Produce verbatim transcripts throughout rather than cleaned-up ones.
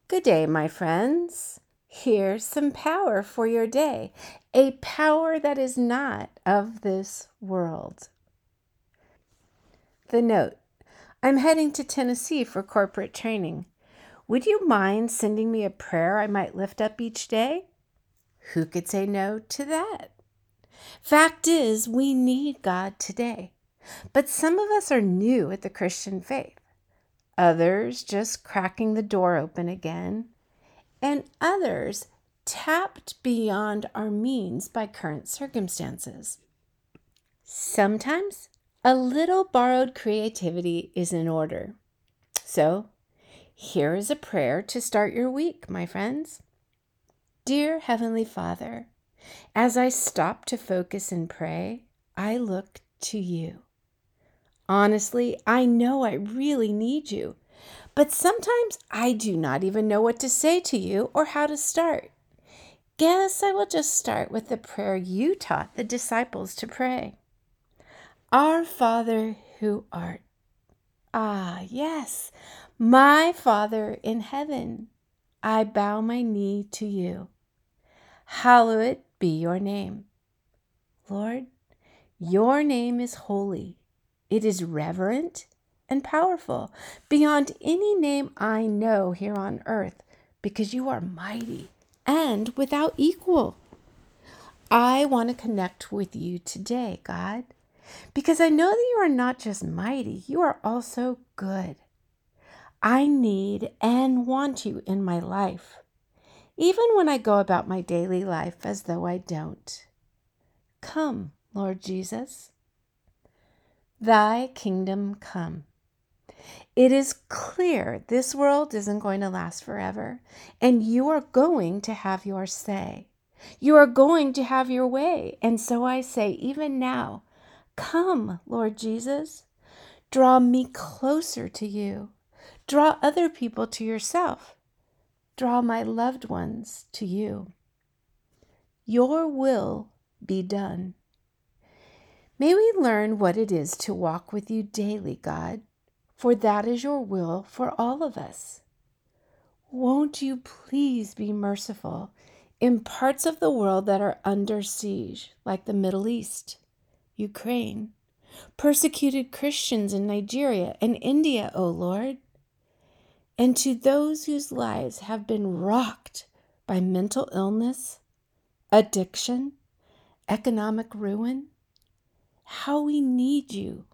Good day, my friends. Here's some power for your day, a power that is not of this world. The note: I'm heading to Tennessee for corporate training. Would you mind sending me a prayer I might lift up each day? Who could say no to that? Fact is, we need God today, but some of us are new at the Christian faith, others just cracking the door open again, and others tapped beyond our means by current circumstances. Sometimes a little borrowed creativity is in order. So, here is a prayer to start your week, my friends. Dear Heavenly Father, as I stop to focus and pray, I look to you. Honestly, I know I really need you, but sometimes I do not even know what to say to you or how to start. Guess I will just start with the prayer you taught the disciples to pray. Our Father who art. Ah, yes, my Father in heaven, I bow my knee to you. Hallowed be your name. Lord, your name is holy. It is reverent and powerful beyond any name I know here on earth, because you are mighty and without equal. I want to connect with you today, God, because I know that you are not just mighty, you are also good. I need and want you in my life, even when I go about my daily life as though I don't. Come, Lord Jesus. Thy kingdom come. It is clear this world isn't going to last forever, and you are going to have your say. You are going to have your way. And so I say, even now, come, Lord Jesus. Draw me closer to you. Draw other people to yourself. Draw my loved ones to you. Your will be done. May we learn what it is to walk with you daily, God, for that is your will for all of us. Won't you please be merciful in parts of the world that are under siege, like the Middle East, Ukraine, persecuted Christians in Nigeria and India, O Lord, and to those whose lives have been rocked by mental illness, addiction, economic ruin. How we need you.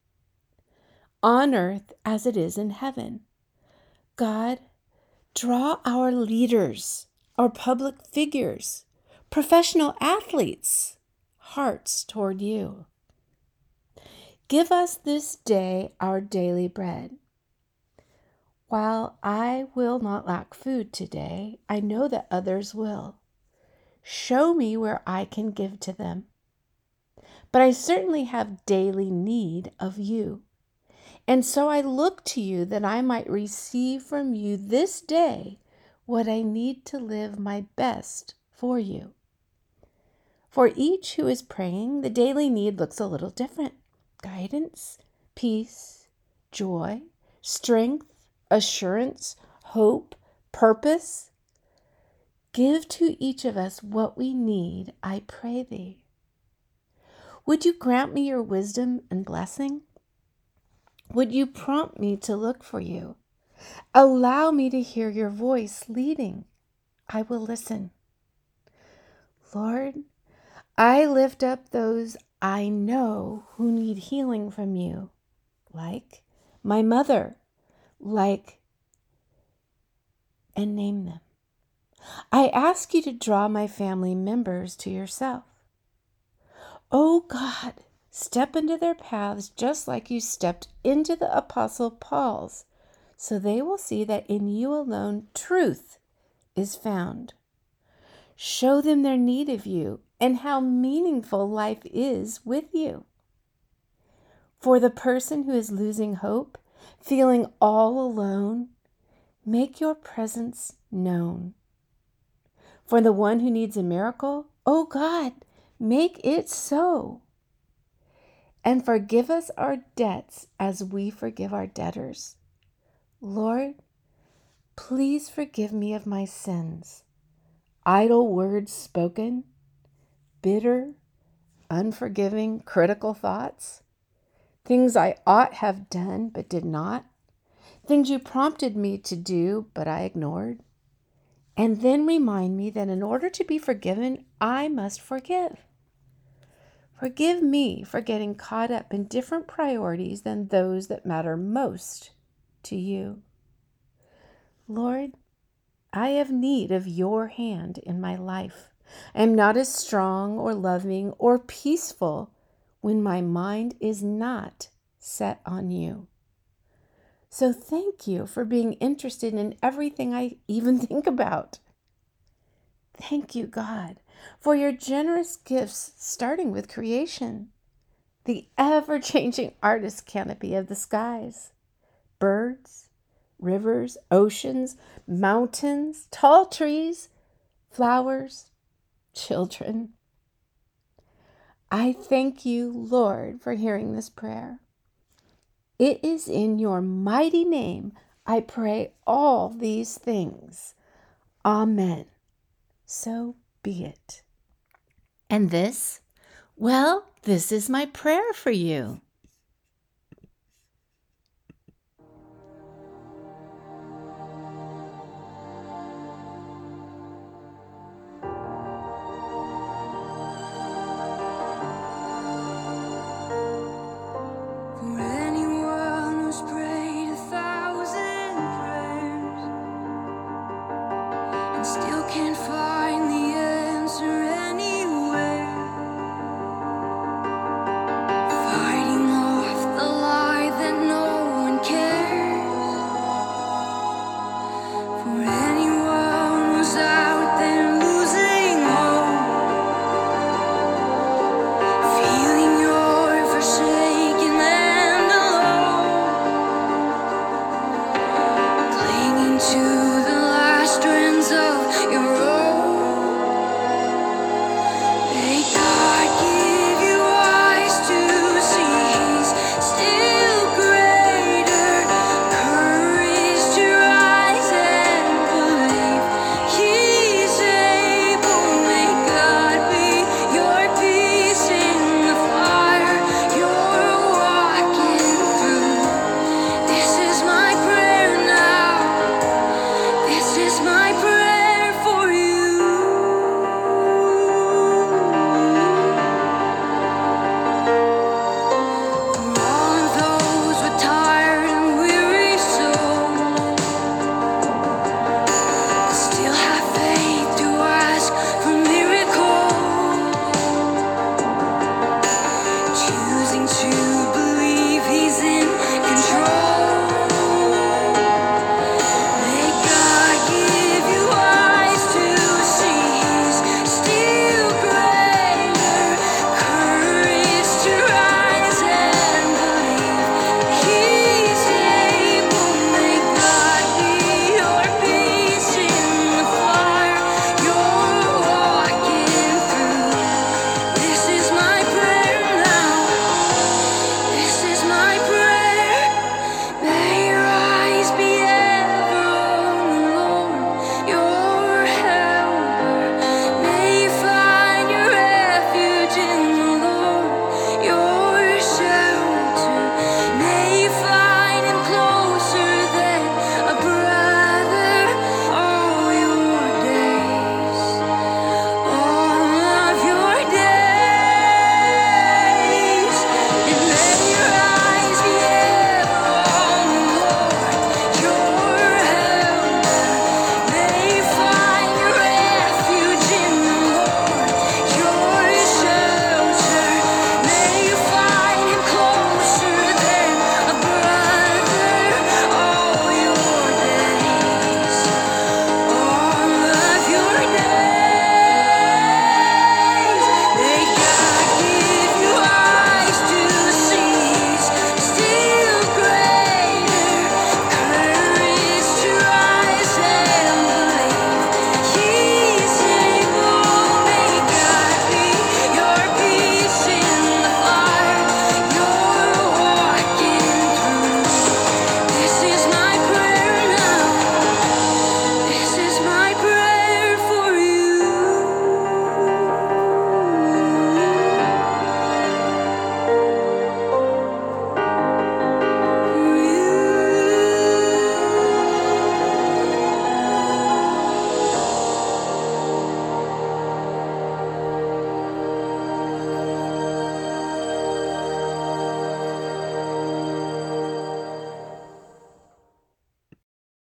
On earth as it is in heaven. God, draw our leaders, our public figures, professional athletes, hearts toward you. Give us this day our daily bread. While I will not lack food today, I know that others will. Show me where I can give to them. But I certainly have daily need of you. And so I look to you that I might receive from you this day what I need to live my best for you. For each who is praying, the daily need looks a little different. Guidance, peace, joy, strength, assurance, hope, purpose. Give to each of us what we need, I pray thee. Would you grant me your wisdom and blessing? Would you prompt me to look for you? Allow me to hear your voice leading. I will listen. Lord, I lift up those I know who need healing from you, like my mother, like, and name them. I ask you to draw my family members to yourself. Oh God, step into their paths just like you stepped into the Apostle Paul's, so they will see that in you alone truth is found. Show them their need of you and how meaningful life is with you. For the person who is losing hope, feeling all alone, make your presence known. For the one who needs a miracle, oh God, make it so. And forgive us our debts as we forgive our debtors. Lord, Please forgive me of my sins, idle words spoken, bitter, unforgiving, critical thoughts, things I ought have done but did not, things you prompted me to do but I ignored. And then remind me that in order to be forgiven, I must forgive. Forgive me for getting caught up in different priorities than those that matter most to you. Lord, I have need of your hand in my life. I am not as strong or loving or peaceful when my mind is not set on you. So thank you for being interested in everything I even think about. Thank you, God, for your generous gifts, starting with creation, the ever-changing artist canopy of the skies, birds, rivers, oceans, mountains, tall trees, flowers, children. I thank you, Lord, for hearing this prayer. It is in your mighty name I pray all these things. Amen. So be it. And this? Well, this is my prayer for you. For anyone who's prayed a thousand prayers and still can't find the